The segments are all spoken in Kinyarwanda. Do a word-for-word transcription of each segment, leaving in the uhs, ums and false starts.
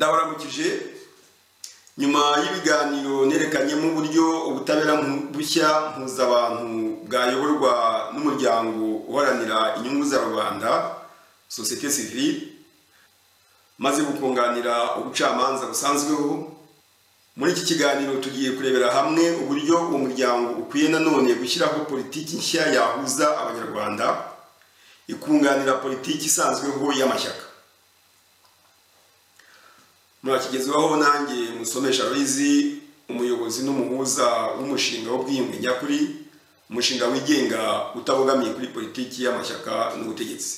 ndabaramukije nyuma y'ibiganiro nerekanye mu buryo ubutabera bushya mpuzabantu bwayoborwa n'umuryango uharanira inyungu za rubanda société civile maze gukunganira ubucamanza busanzweho. Muri iki kiganiro tugiye kurebera hamwe uburyo uwo muryango ukwiye nanone gushyiraho politiki nshya yahuza abanyarwanda ikunganira politiki isanzweho y'amashyaka. Murakigezwaho nanjye Musomesha Loizi, umuyobozi n'umuhuza w'umushinga w'ubwiyunge nyakuri, umushinga wigenga utabogamiye kuri politiki y'amashyaka n'ubutegetsi.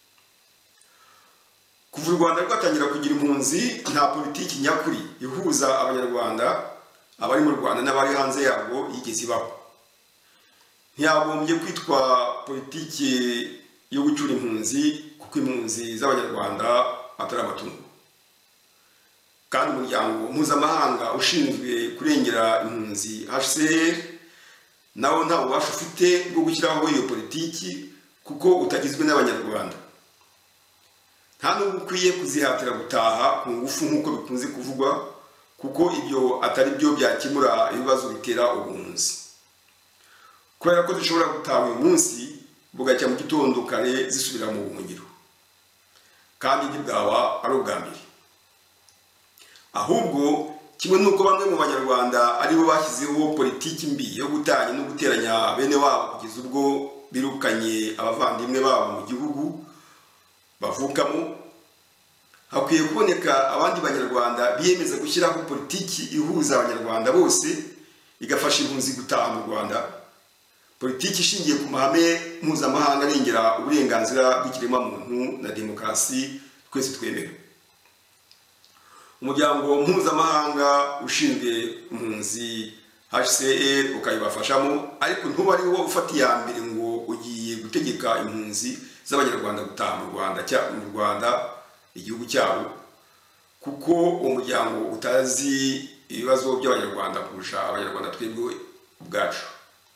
Kuva u Rwanda rwatangira kugira impunzi, nta politiki nyakuri ihuza abanyarwanda, abari mu Rwanda n'abari hanze yarwo yigeze ibaho. Ntiyagombye kwitwa politiki yo gucyura impunzi kuko impunzi z'abanyarwanda atari amatungo. Kandi umuryango mpuzamahanga ushinzwe kurengera impunzi H C R nawo nta bubasha ufite bwo gushyiraho iyo politiki kuko utagizwe n'abanyarwanda. Nta nubwo ukwiye kuzihatira gutaha ku ngufu nk'uko bikunze kuvugwa kuko ibyo atari byo byakemura ibibazo bitera ubuhunzi. Kubera ko zishobora gutaha uyu munsi bugacya mu gitondo kare zisubira mu buhungiro, kandi ntibwaba ari ubwa mbere. Ahubwo kimwe nuko bamwe mu banyarwanda aribo bashyizeho politiki mbi yo gutanya no guteranya bene wabo kugeza ubwo birukanye abavandimwe babo mu gihugu bavukamo, hakwiye kuboneka abandi banyarwanda biyemeza gushyiraho politiki ihuza abanyarwanda bose igafasha impunzi gutaha mu Rwanda, politiki ishingiye ku mahame mpuzamahanga arengera uburenganzira bw'ikiremwamuntu na demokarasi twese twemera. Umuryango mpuzamahanga ushinzwe impunzi H C R ukayibafashamo, ariko ntuba ari wo ufata iya mbere ngo ugiye gutegeka impunzi z'abanyarwanda gutaha mu Rwanda cya mu Rwanda igihugu cyabo, kuko umuryango utazi ibibazo by'abanyarwanda kurusha abanyarwanda twebwe ubwacu.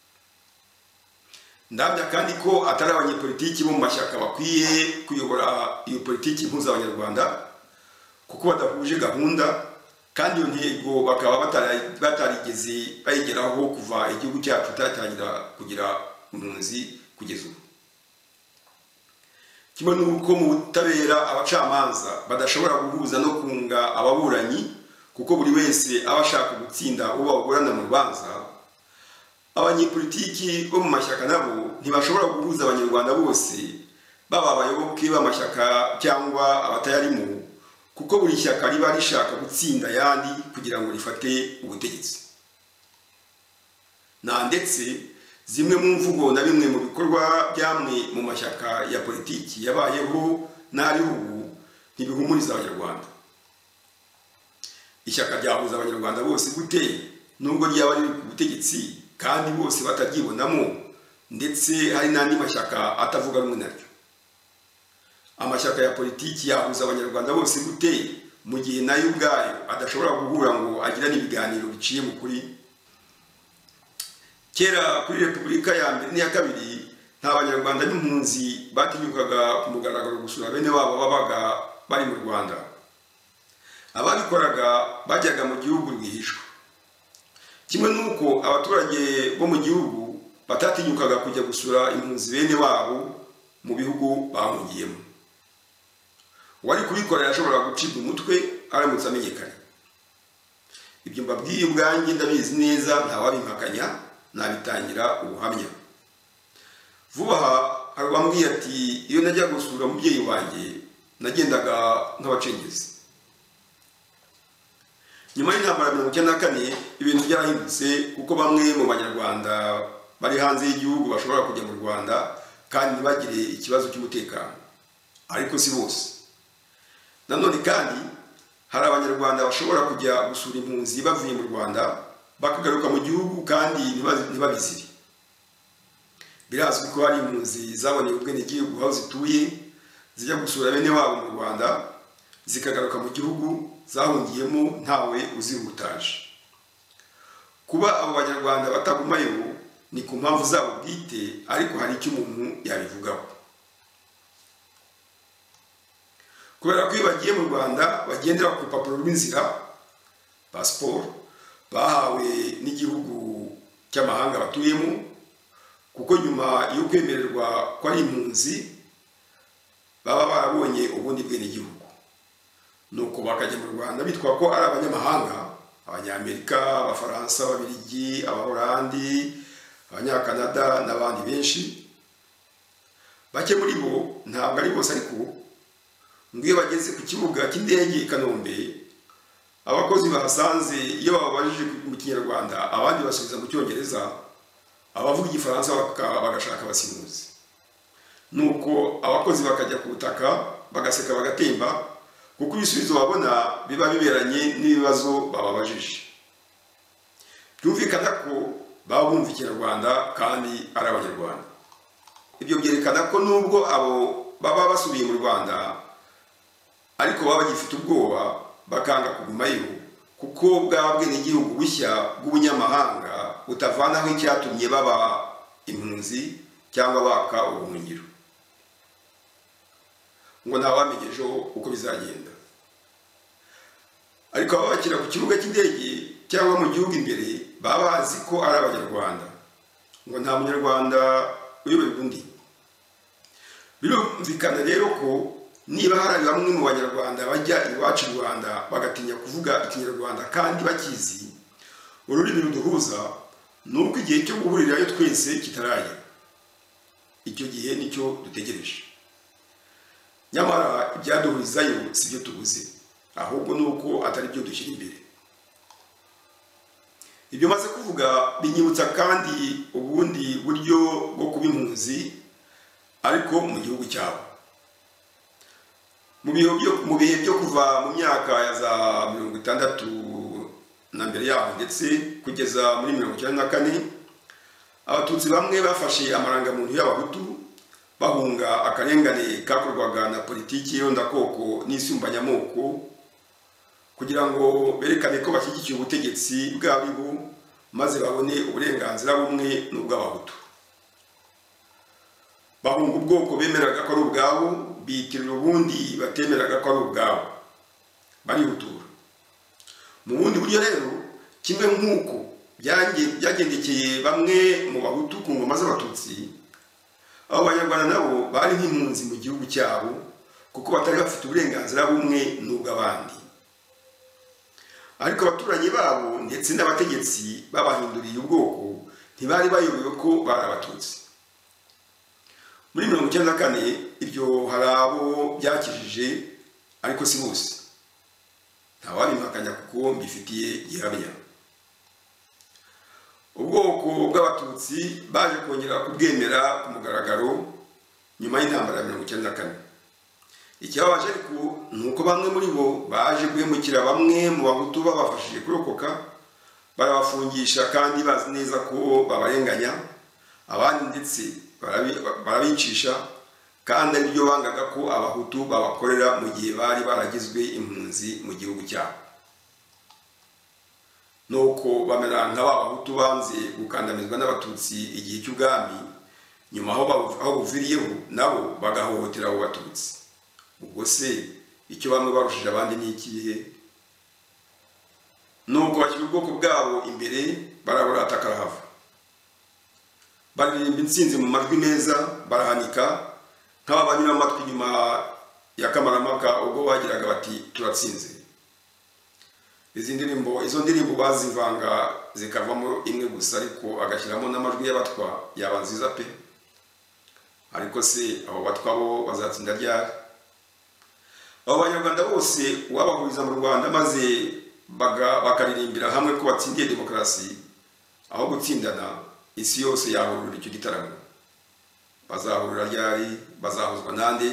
Ndabya kandi ko atari abanyepolitiki bo mu mashyaka bakwiye kuyobora iyo politiki impuza abanyarwanda kuko badahuje gahunda, kandi iyo ntego bakaba batarigeze bayigeraho kuva igihugu cyacu cyatangira kugira impunzi kugeza ubu. Kimwe n'uko mu butabera abacamanza badashobora guhuza no kunga ababuranyi kuko buri wese aba ashaka gutsinda uwo bagorana mu rubanza, abanyepolitiki bo mu mashyaka nabo ntibashobora guhuza abanyarwanda bose, baba abayoboke b'amashyaka cyangwa abatayarimo, kuko buri shyaka riba rishaka gutsinda yandi kugira ngo rifate ubutegetsi. Na ndetse zimwe mu mvugo na bimwe mu bikorwa byamwe mu mashyaka ya politiki yabayeho n'ari ubu ntibihumuriza abanyarwanda. Ishyaka ryahuza abanyarwanda bose gute nubwo ryaba riri ku butegetsi kandi bose bataryibonamo, ndetse hari n'andi mashyaka atavuga rumwe naryo. Amashyaka ya politiki yahuza abanyarwanda bose gute mu gihe nayo ubwayo adashobora guhura ngo agirane ibiganiro biciye mu kuri? Kera kuri Repubulika ya mbere n'iya kabiri nta banyarwanda n'impunzi batinyukaga ku mugaragaro gusura bene wabo babaga bari mu Rwanda. Ababikoraga bajyaga mu gihugu rwihishwa, kimwe n'uko abaturage bo mu gihugu batatinyukaga kujya gusura impunzi bene wabo mu bihugu bahungiyemo. Wari kubikora yashobora gucibwa umutwe aramutse amenyekanye. Ibyo mbabwiye ubwanjye ndabizi neza, ntawabimpakanya, nabitangira ubuhamya. Vuba aha hari uwambwiye ati iyo najya gusura umubyeyi wanjye nagendaga nk'abacengezi. Nyuma y'intambara mirongo icyenda na kane ibintu byarahindutse kuko bamwe mu banyarwanda bari hanze y'igihugu bashobora kujya mu Rwanda kandi ntibagire ikibazo cy'umutekano, ariko si bose. Nanone kandi hari abanyarwanda bashobora kujya gusura impunzi bavuye mu Rwanda bakagaruka mu gihugu kandi ntibabizire. Birazwi ko hari impunzi zaboneye ubwenegihugu aho zituye zijya gusura bene wabo mu Rwanda zikagaruka mu gihugu zahungiyemo ntawe uzihutaje. Kuba abo banyarwanda batagumayo ni ku mpamvu zabo bwite, ariko hari icyo umuntu yabivugaho. kubera ko iyo bagiye mu Rwanda bagendera ku rupapuro rw'inzira passport bahawe n'igihugu cy'amahanga batuyemo, kuko nyuma yo kwemererwa ko ari impunzi baba barabonye ubundi bwenegihugu, nuko bakajya mu Rwanda bitwa ko ari abanyamahanga, abanyamerika, abafaransa, ababiligi, abahorandi, abanyakanada n'abandi benshi. Bake muri bo, ntabwo ari bose ariko, ngo iyo bageze ku kibuga cy'indege i Kanombe, abakozi bahasanze iyo bababajije mu Kinyarwanda abandi basubiza mu Cyongereza, abavuga Igifaransa bagashaka abasimuzi. Nuko abakozi bakajya ku butaka bagaseka bagatemba, kuko ibisubizo babona biba biberanye n'ibibazo bababajije. Byumvikana ko baba bumva Ikinyarwanda kandi ari Abanyarwanda. Ibyo byerekana ko nubwo abo baba basubiye mu Rwanda ariko baba bagifite ubwoba bakanga kugumayo, kuko bwa bwenegihugu bushya bw'ubunyamahanga butavanaho icyatumye baba impunzi cyangwa baka ubuhungiro. Ngo ntawamenye ejo uko bizagenda. Ariko baba bakira ku kibuga cy'indege cyangwa mu gihugu imbere baba bazi ko ari Abanyarwanda, ngo nta munyarwanda uyoberwa undi. Birumvikana rero ko niba hari bamwe mu Banyarwanda bajya iwacu mu Rwanda bagatinya kuvuga Ikinyarwanda kandi bakizi, ururimi ruduhuza, nuko igihe cyo guhurirayo twese kitaragera. Icyo gihe nicyo dutegereje. Nyamara ibyaduhurizayo si byo tubuze, ahubwo nuko atari byo dushyira imbere. Ibyo maze kuvuga binyibutsa kandi ubundi buryo bwo kuba impunzi ariko mu gihugu cyabo. Mu bihe byo kuva mu myaka ya za mirongo itandatu na mbere yaho ndetse kugeza muri mirongo icyenda na kane, Abatutsi bamwe bafashe amarangamuntu y'Abahutu bahunga akarengane kakorwaga na politiki y'irondakoko n'isumbanyamoko, kugira ngo berekane ko bashyigikiye ubutegetsi bw'abibo maze babone uburenganzira bumwe n'ubw'Abahutu. Bahunga ubwoko bemeraga ko ari ubwabo, bitirira ubundi batemeraga ko ari ubwabo, barihutura. Mu bundi buryo rero, kimwe nk'uko byagendekeye bamwe mu Bahutu ku ngoma z'Abatutsi, abo Banyarwanda nabo bari nk'impunzi mu gihugu cyabo, kuko batari bafite uburenganzira bumwe n'ubw'abandi. Ariko abaturanyi babo ndetse n'abategetsi babahinduriye ubwoko ntibari bayobewe ko bari Abatutsi. Muri mirongo icyenda na kane ibyo hari abo byakijije, ariko si bose. Ntawabimpakanya kuko mbifitiye gihamya. Ubwoko bw'Abatutsi baje kongera kubwemera ku mugaragaro nyuma y'intambara ya mirongo icyenda na kane. Ikibabaje ariko ni uko bamwe muri bo baje guhemukira bamwe mu Bahutu babafashije kurokoka, barabafungisha kandi bazi neza ko babarenganya, abandi ndetse barabicisha, kandi ari byo bangaga ko Abahutu babakorera mu gihe bari baragizwe impunzi mu gihugu cyabo. Nuko bamera nka ba Bahutu banze gukandamizwa n'Abatutsi igihe cy'ubwami, nyuma aho buviriyeho nabo bagahohotera abo Batutsi. Ubwo se icyo bamwe barushije abandi ni ikihe? Nuko bashyira ubwoko bwabo imbere, baraburata karahava. Baririmba intsinzi mu majwi meza, barahanika nk'abanyura amatwi nyuma ya Kamarampaka ubwo bagiraga bati turatsinze. Izi ndirimbo izo ndirimbo bazivanga zikavamo imwe gusa, ariko agashyiramo n'amajwi y'abatwa, yaba nziza pe. Ariko se abo batwa bo bazatsinda ryari? Abo Banyarwanda bose wabahuriza mu Rwanda maze bakaririmbira hamwe ko batsindiye demokarasi, aho gutsindana isi yose yahurura icyo gitaramo. Bazahurira ryari? Bazahuzwa nande?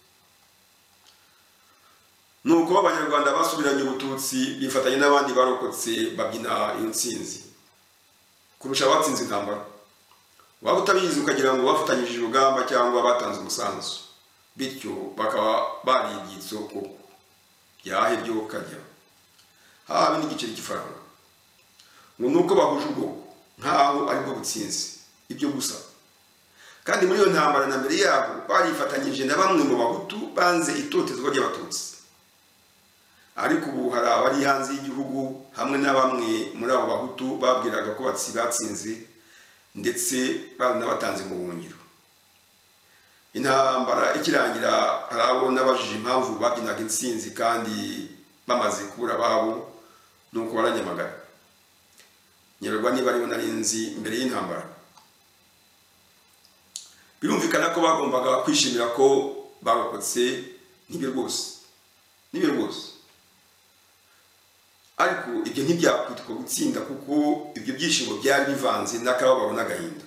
Nuko Abanyarwanda basubiranye ubututsi bifatanye n'abandi barokotse babyina iyo ntsinzi kurusha abatsinze intambara. Waba utabizi ukagira ngo bafatanyije urugamba cyangwa batanze umusanzu, bityo bakaba bari ibyitso koko yahe byo kajya habe n'igiceri cy'ifaranga, ngo nuko bahuje ubwoko nkaho aribwo butsinzi. Ibyo gusa kandi muri iyo ntambara na mbere yabo barifatanyije na bamwe mu bahutu banze itotezwa ry'abatutsi. Ariko ubu hari abari hanze y'igihugu hamwe na bamwe muri abo bahutu babwiraga ko batsinze ndetse baranabatanze mu buhungiro. Intambara ikirangira hari abo n'abajije impamvu babyinaga intsinzi kandi bamaze kubura ababo, nuko baranyamagana. Nyerwa niba aribo narinzi mbere y'intambara. Birumvikana ko bagombaga kwishimira ko barokotse n'ibyo rwose n'ibyo rwose ariko ibyo ntibyakwitwa gutsinda, kuko ibyo byishimo byari bivanze n'akababaro n'agahinda.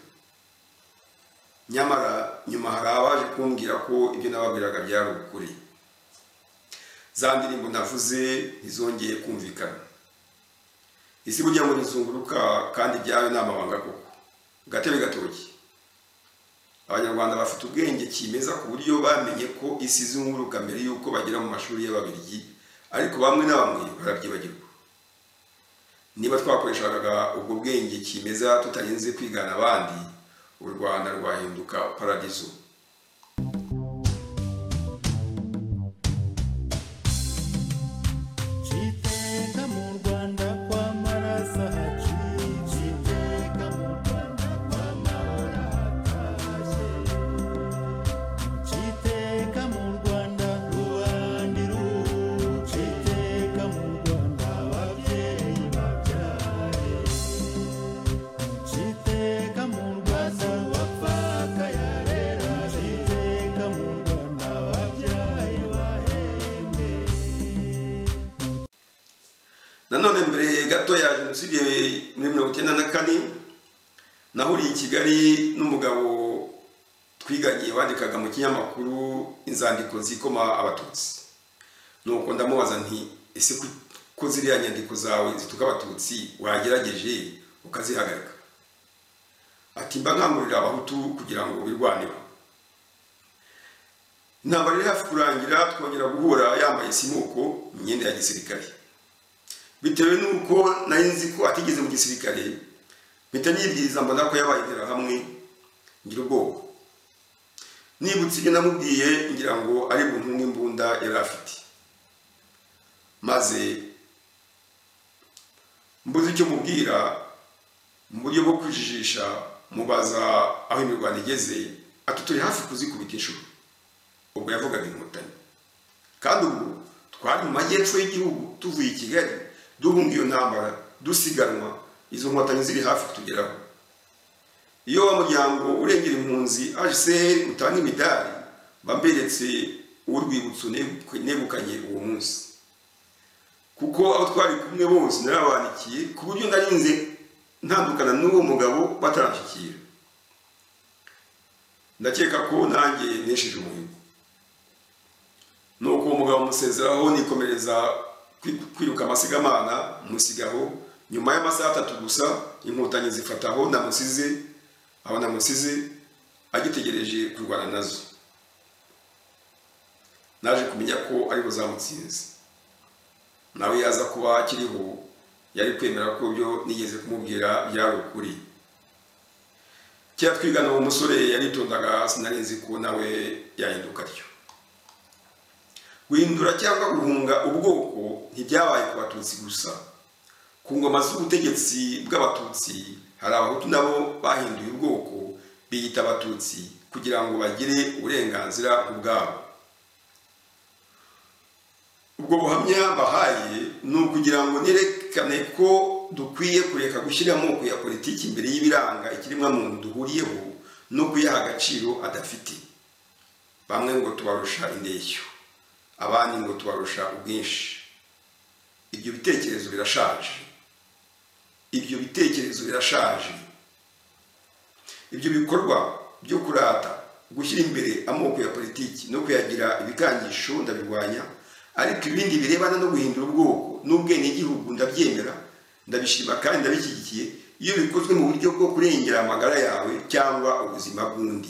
Nyamara nyuma hari abaje kumbwira ko ibyo nababwiraga byari ukuri. Za ndirimbo navuze ntizongeye kumvikana. Isi burya ngo nizunguruka kandi byawe n'amabanga koko. Gatebe gatoki. Abanyarwanda bafite ubwenge kimeza ku buryo bamenye ko isi izunguruka mbere yuko bagera mu mashuri y'Ababiligi, ariko bamwe na bamwe barabyibagirwa. Niba twakoreshaga ubwo bwenge kimeza tutarinze kwigana abandi, u Rwanda rwahinduka paradizo. Nanone mbere gato ya Jenoside muri mirongo icyenda na kane nahuriye i Kigali n'umugabo twiganye wandikaga mu kinyamakuru inzandiko zikoma abatutsi. Nuko ndamubaza nti ese ko ziriya nyandiko zawe zituka abatutsi wagerageje ukazihagarika? Ati mba nkangurira abahutu kugira ngo birwaneho. Intambara iri hafi kurangira, twongera guhura yambaye simuko imyenda ya gisirikare. Bitewe nuko nari nzi ko atigeze mu gisirikare, mpita nibwiriza mbona ko yabaye hamwe ngira ubwoba. Nibutse ibyo namubwiye ngira ngo ari buntumwe imbunda yari afite. Maze mbuze icyo mubwira mu buryo bwo kwijijisha, mubaza aho imirwano igeze, ati turi hafi kuzikubita inshuro. Ubwo yavugaga Inkotanyi. Kandi ubu twari mu majyepfo y'igihugu tuvuye i Kigali, duhunga iyo ntambara, dusiganwa, izo Nkotanyi ziri hafi kutugeraho. Iyo wa muryango urengera impunzi H C R utanga imidari, bamberetse urwibutso negukanye uwo munsi. Kuko abo twari kumwe bose narabandikiye ku buryo narinze ntandukana n'uwo mugabo batarashikira. Ndakeka ko nanjye nesheje umuhigo. Nuko uwo mugabo musezeraho nikomereza kwiruka amasigamana musigaho. Nyuma y'amasaha atatu gusa Inkotanyi zifataho namusize, aho namusize agitegereje kurwana nazo. Naje kumenya ko ari buzamutsinze. Nawe yaza kuba akiriho yari kwemera ko byo nigeze kumubwira byari ukuri. Cya twigana uwo musore yaritondaga, sinarinzi ko nawe yahinduka atyo. Guhindura cyangwa guhunga ubwoko ntibyabaye ku Batutsi gusa. Ku ngoma z'ubutegetsi bw'Abatutsi hari Abahutu nabo bahinduye ubwoko biyita Abatutsi kugira ngo bagire uburenganzira ubwabo. Ubwo buhamya bahaye ni ukugira ngo nerekane ko dukwiye kureka gushyira amoko ya politiki imbere y'ibiranga ikiremwa muntu duhuriyeho no kuyaha agaciro adafite. Bamwe ngo tubarusha indeshyo, abandi ngo tubarusha ubwinshi. Ibyo bitekerezo birashaje. Ibyo bitekerezo birashaje. Ibyo bikorwa byo kurata gushyira imbere amoko ya politiki no kuyagira ibikangisho ndabirwanya, ariko ibindi birebana no guhindura ubwoko n'ubwene igihugu ndabyemera, ndabishima kandi ndabishyigikiye iyo bikozwe mu buryo bwo kurengera amagara yawe cyangwa ubuzima bw'undi.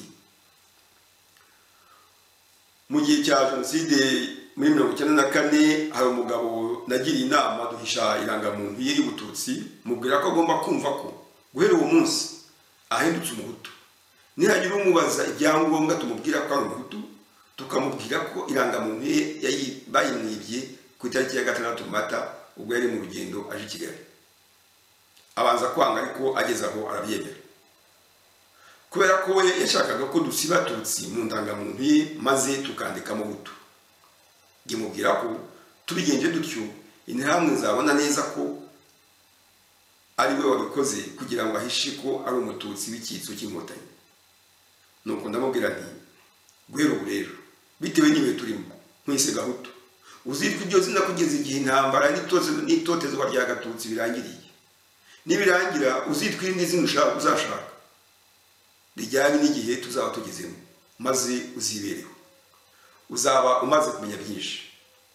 Mu gihe cya Jenoside muri mirongo icyenda na kane hari umugabo nagiriye inama duhisha irangamuntu ye y'Ubututsi, mubwira ko agomba kumva ko guhera uwo munsi ahindutse umuhutu. nihagira umubaza ibyangombwa tumubwira ko ari umuhutu tukamubwira ko irangamuntu ye bayimwibye ku itariki ya gatandatu Mata ubwo yari mu rugendo aje i Kigali. Abanza kwanga ariko ageze aho arabyemera kubera ko we yashakaga ko dusiba Tutsi mu ndangamuntu ye maze tukandikamo Hutu. Ngimubwira ko tubigenje dutyo interahamwe zabona neza ko ari we wabikoze kugira ngo ahishe ko ari umututsi w'icyitso cy'inkotanyi. Nuko ndamubwira nti guhera ubu rero bitewe n'ibihe turimo mwise Gahutu uzitwa ibyo zina kugeza igihe intambara n'itotezwa rya Gatutsi birangiriye. Nibirangira uzitwa irindi zina ushaka uzashaka rijyanye n'igihe tuzaba tugezemo maze uzibereho. Uzaba umaze kumenya byinshi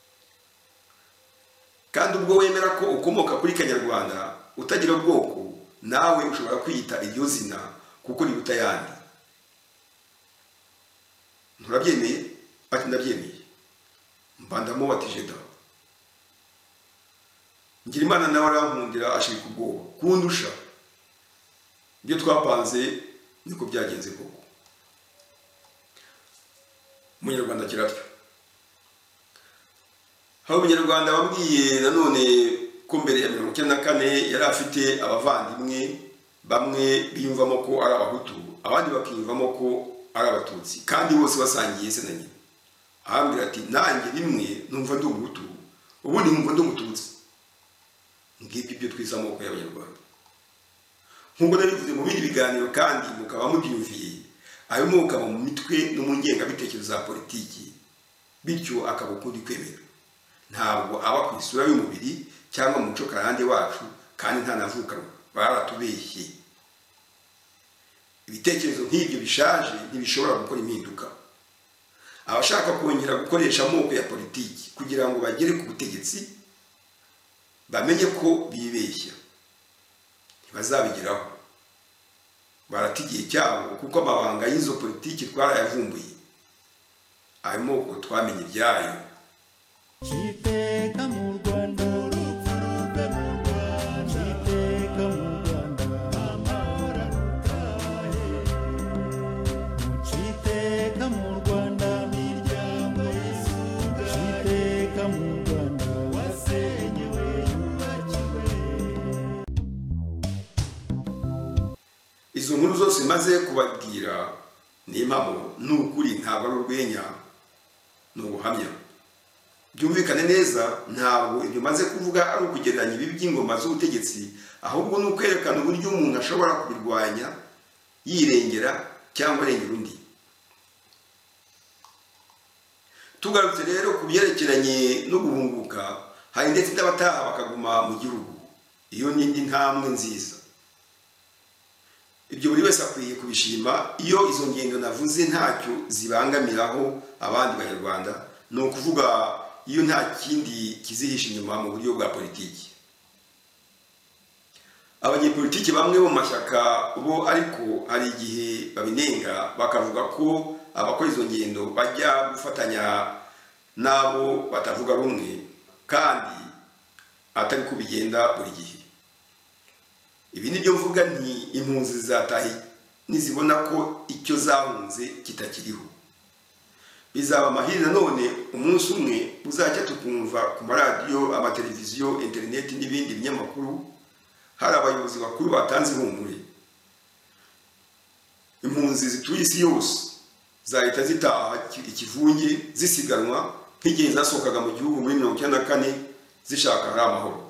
kandi ubwo wemera ko ukomoka kuri Kanyarwanda utagira ubwoko nawe ushobora kwiyita iryo zina kuko riruta yandi. Nturabyemeye? Ati ndabyemeye. Mbandamo batije da. Ngira Imana nawe arankundira ashirika ubwoba kundusha. Ibyo twapanze niko byagenze koko. Umunyarwanda kiratyo. Aho Umunyarwanda wabwiye nanone ko mbere ya mirongo icyenda na kane yari afite abavandimwe bamwe biyumvamo ko ari Abahutu abandi bakiyumvamo ko ari Abatutsi kandi bose basangiye se na nyina. Ahambira ati nanjye rimwe numva ndi Umuhutu ubundi numva ndi Umututsi. Ngibyo ibyo twise amoko y'Abanyarwanda. Nk'uko nabivuze mu bindi biganiro kandi mukaba mubyumviye ayo moko aba mu mitwe no mu ngengabitekerezo za politiki bityo akaba ukundi kwemera. Ntabwo aba ku isura y'umubiri cyangwa mu muco karande wacu kandi nta navukanwa baratubeshye. Ibitekerezo nk'ibyo bishaje ntibishobora gukora impinduka. Abashaka kongera gukoresha amoko ya politiki kugira ngo bagere ku butegetsi bamenye ko bibeshya ntibazabigeraho. Baratigiye cyabo kuko amabanga y'izo politiki twarayavumbuye. Ayo moko twamenye ibyayo. Chiteka mu Rwanda urupfuruka mu Rwanda Chiteka mu Rwanda amahoro arutahe Chiteka mu Rwanda miryango y'isuga Chiteka mu Rwanda wasenyewe yubakiwe. Izo nkuru zose maze kubabwira ni impamo n'ukuri ntabwo ari urwenya ni ubuhamya. Byumvikane neza ntabwo ibyo maze kuvuga ari ukugereranya ibibi by'ingoma z'ubutegetsi ahubwo ni ukwerekana uburyo umuntu ashobora kubirwanya yirengera cyangwa arengera undi. Tugarutse rero ku byerekeranye no guhunguka hari ndetse n'abataha bakaguma mu gihugu. Iyo ni indi ntambwe nziza. Ibyo buri wese akwiye kubishima iyo izo ngendo navuze ntacyo zibangamiraho abandi Banyarwanda ni ukuvuga iyo nta kindi kizihisha inyuma mu buryo bwa politiki. Abanyepolitiki bamwe bo mashyaka bo ariko hari igihe babinenga bakavuga ko abakora izo ngendo bajya gufatanya nabo batavuga rumwe kandi atari ko bigenda buri gihe. Ibi nibyo mvuga nti impunzi zatahi nizibona ko icyo zahunze kitakiriho. Bizaba amahirwe none umunsi umwe uzajya tukumva ku maradiyo, amateleviziyo, internet n'ibindi binyamakuru hari abayobozi bakuru batanze ihumure. Impunzi zituye isi yose zahita zitaha ikivunge zisiganwa nk'igihe zasohokaga mu gihugu muri mirongo icyenda na kane zishaka hari amahoro.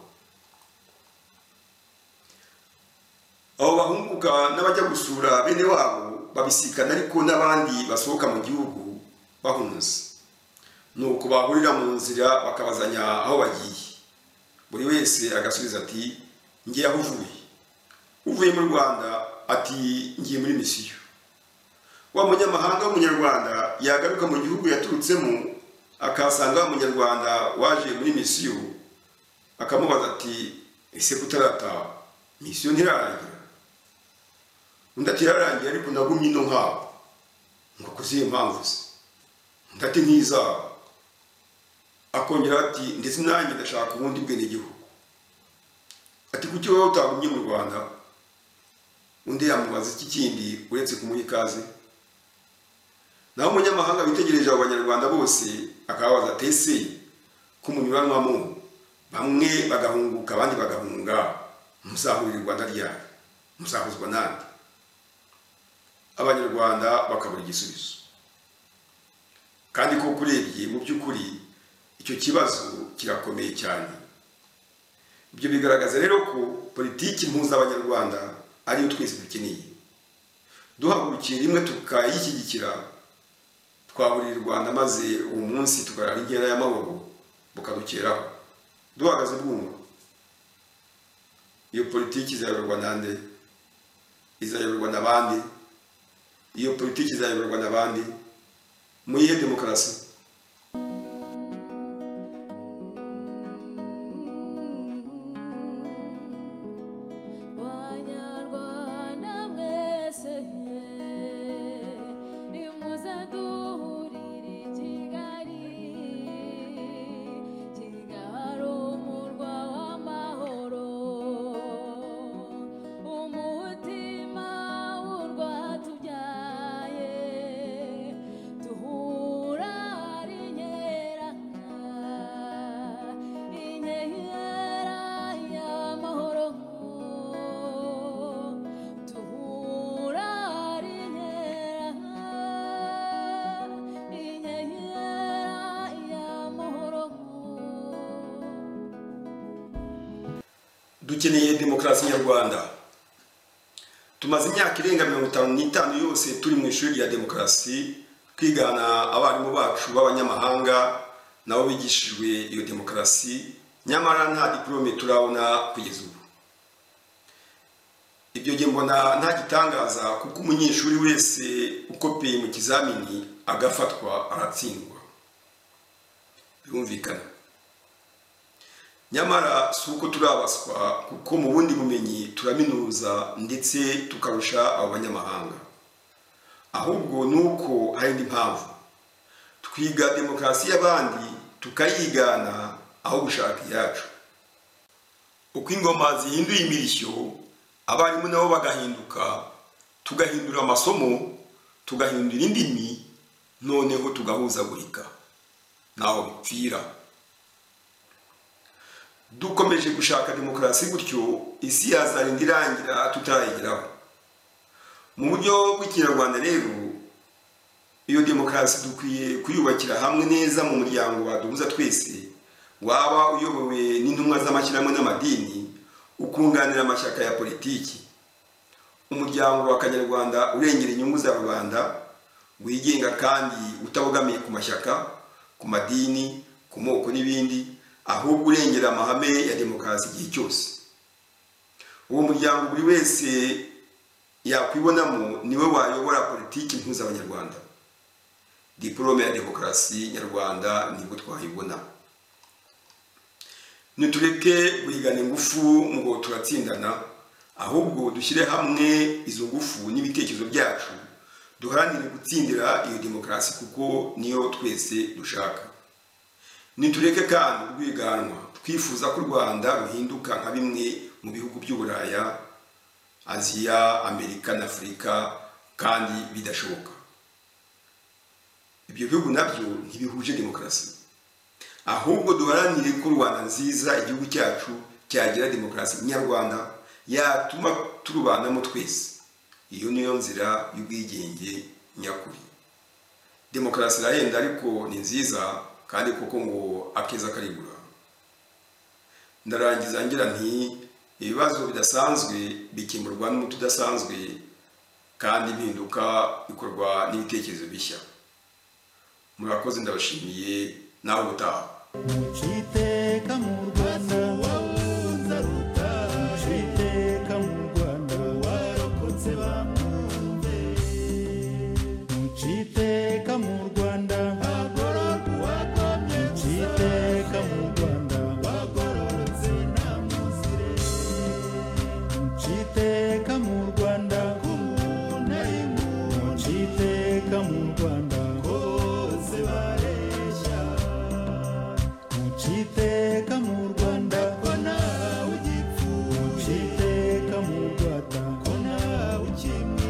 Abo bahunguka n'abajya gusura bene wabo babisikana ariko n'abandi basohoka mu gihugu bahunze. Nuko bahurira mu nzira bakabazanya aho bagiye. Buri wese agasubiza ati ngiye aho uvuye. Uvuye mu Rwanda ati ngiye muri misiyo. Wa munyamahanga w'umunyarwanda yagaruka mu gihugu yaturutsemo akasanga umunyarwanda waje muri misiyo akamubaza ati ese kutarataha misiyo ntirarangira? Undi ati irarangiye ariko nagumye ino nkabo ngo kuziye impamvu se. Undi ati nk'izaba. Akongera ati ndetse nanjye ndashaka ubundi bwenegihugu. Ati kuki wowe utagumye mu Rwanda? undi yamubaza iki kindi uretse kumuha ikaze. Naho umunyamahanga bitegereje abo banyarwanda bose akababaza tese ko munyuranwamo bamwe bagahunguka abandi bagahunga, muzahurira u Rwanda ryari, muzahuzwa nande? Abanyarwanda bakabura igisubizo. Kandi ko kurebye mu by'ukuri icyo kibazo kirakomeye cyane. Ibyo bigaragaza rero ko politiki mpuza abanyarwanda ariyo twese dukeneye. Duhagurukiye rimwe tukayishyigikira, twahurira u Rwanda maze uwo munsi tukarara inkera y'amahoro bukadukeraho duhagaze bwumva. Iyo politiki izayoborwa nande? Izayoborwa n'abandi? Iyo politiki izayoborwa n'abandi? Muyihe demokarasi? Dukeneye demokarasi nyarwanda. Tumaze imyaka irenga mirongo itanu n'itanu yose turi mu ishuri rya demokarasi, twigana abarimu bacu b'abanyamahanga nabo bigishijwe iyo demokarasi, nyamara nta diplome turabona kugeza ubu. Ibyo nge mbona nta gitangaza kuko umunyeshuri wese ukopeye mu kizamini agafatwa aratsindwa. Birumvikana. Nyamara si uko turabaswa kuko mu bundi bumenyi turaminuza ndetse tukarusha abo banyamahanga. Ahubwo nuko hari indi mpamvu. Twiga demokarasi y'abandi tukayigana aho gushaka iyacu. Uko ingoma zihinduye imirishyo, abarimu nabo bagahinduka, tugahindura amasomo, tugahindura indimi, noneho tugahuzagurika. Naho bipfira. Dukomeje gushaka demokarasi gutyo, isi yazarinda irangira tutarayigeraho. Mu buryo bw'ikinyarwanda rero, iyo demokarasi dukwiye kuyubakira hamwe neza mu muryango waduhuza twese, waba uyobowe n'intumwa z'amashyirahamwe n'amadini, ukunganira amashyaka ya politiki. Umuryango wa Kanyarwanda urengera inyungu za rubanda, wigenga kandi utabogamiye ku mashyaka, ku madini, ku moko n'ibindi, ahubwo urengera amahame ya demokarasi igihe cyose. Uwo muryango buri wese yakwibonamo niwe wayobora politiki mpuza abanyarwanda. Diplome ya demokarasi nyarwanda nibwo twayibona. Nitureke guhigana ingufu ngo turatsindana, ahubwo dushyire hamwe izo ngufu n'ibitekerezo byacu, duharanire gutsindira iyo demokarasi kuko niyo twese dushaka. Nitureke kandi urwiganwa twifuza ko u Rwanda ruhinduka nka bimwe mu bihugu by'Uburaya, Aziya, Amerika na Afurika kandi bidashoboka. Ibyo bihugu nabyo ntibihuje demokarasi. Ahubwo duharanire ko Rwanda nziza igihugu cyacu cyagira demokarasi nyarwanda yatuma turubanamo twese. Iyo niyo nzira y'ubwigenge nyakuri. Demokarasi irahenda ariko ni nziza kandi koko ngo akeza karigura. Ndarangiza ngira nti ibibazo bidasanzwe bikemurwa n'umuti udasanzwe kandi impinduka ikorwa n'ibitekerezo bishya. Murakoze, ndabashimiye naho gutaha. Muciteka mu Rwanda wawunza ruta, muciteka mu Rwanda warokotse bamwumve, muciteka mu Rwanda hagororwa uwakomye, muciteka mu Rwanda bagororotse nta muzire, muciteka mu Rwanda k'umuntu ari muntu, muciteka mu Rwanda kose bareshya, muciteka mu Rwanda ko ntawe ugipfuye, muciteka mu Rwanda ko ntawe kimwe